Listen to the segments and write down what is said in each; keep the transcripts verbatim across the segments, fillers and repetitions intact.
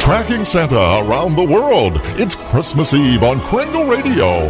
Tracking Santa around the world. It's Christmas Eve on Kringle Radio.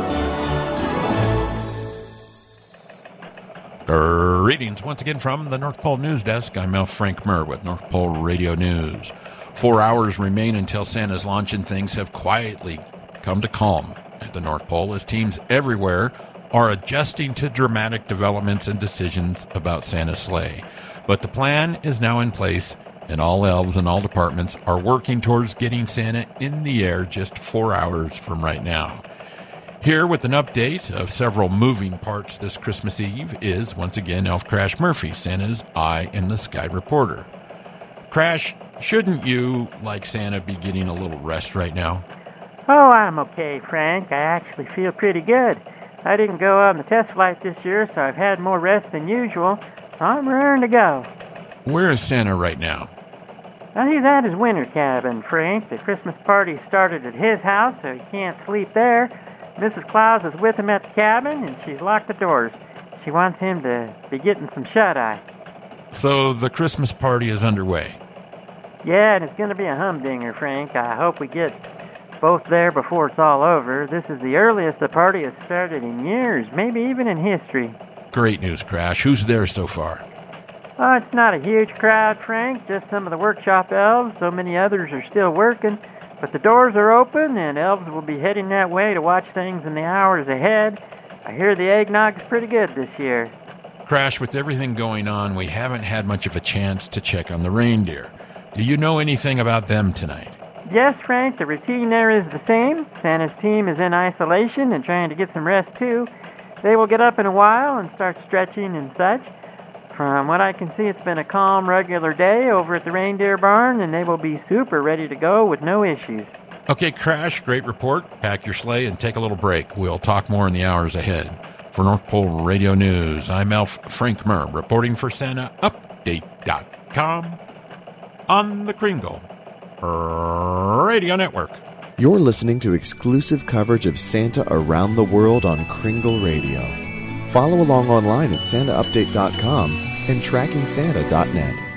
Greetings once again from the North Pole News Desk. I'm Mel Frank Murr with North Pole Radio News. Four hours remain until Santa's launch, and things have quietly come to calm at the North Pole as teams everywhere are adjusting to dramatic developments and decisions about Santa's sleigh. But the plan is now in place, and all elves and all departments are working towards getting Santa in the air just four hours from right now. Here with an update of several moving parts this Christmas Eve is, once again, Elf Crash Murphy, Santa's eye in the sky reporter. Crash, shouldn't you, like Santa, be getting a little rest right now? Oh, I'm okay, Frank. I actually feel pretty good. I didn't go on the test flight this year, so I've had more rest than usual, so I'm raring to go. Where is Santa right now? Well, he's at his winter cabin, Frank. The Christmas party started at his house, so he can't sleep there. Missus Claus is with him at the cabin, and she's locked the doors. She wants him to be getting some shut-eye. So the Christmas party is underway? Yeah, and it's going to be a humdinger, Frank. I hope we get both there before it's all over. This is the earliest the party has started in years, maybe even in history. Great news, Crash. Who's there so far? Oh, it's not a huge crowd, Frank, just some of the workshop elves. So many others are still working. But the doors are open, and elves will be heading that way to watch things in the hours ahead. I hear the eggnog's pretty good this year. Crash, with everything going on, we haven't had much of a chance to check on the reindeer. Do you know anything about them tonight? Yes, Frank, the routine there is the same. Santa's team is in isolation and trying to get some rest, too. They will get up in a while and start stretching and such. From what I can see, it's been a calm, regular day over at the reindeer barn, and they will be super ready to go with no issues. Okay, Crash, great report. Pack your sleigh and take a little break. We'll talk more in the hours ahead. For North Pole Radio News, I'm Elf Frank Murr, reporting for Santa Update dot com on the Kringle Radio Network. You're listening to exclusive coverage of Santa around the world on Kringle Radio. Follow along online at Santa Update dot com and Tracking Santa dot net.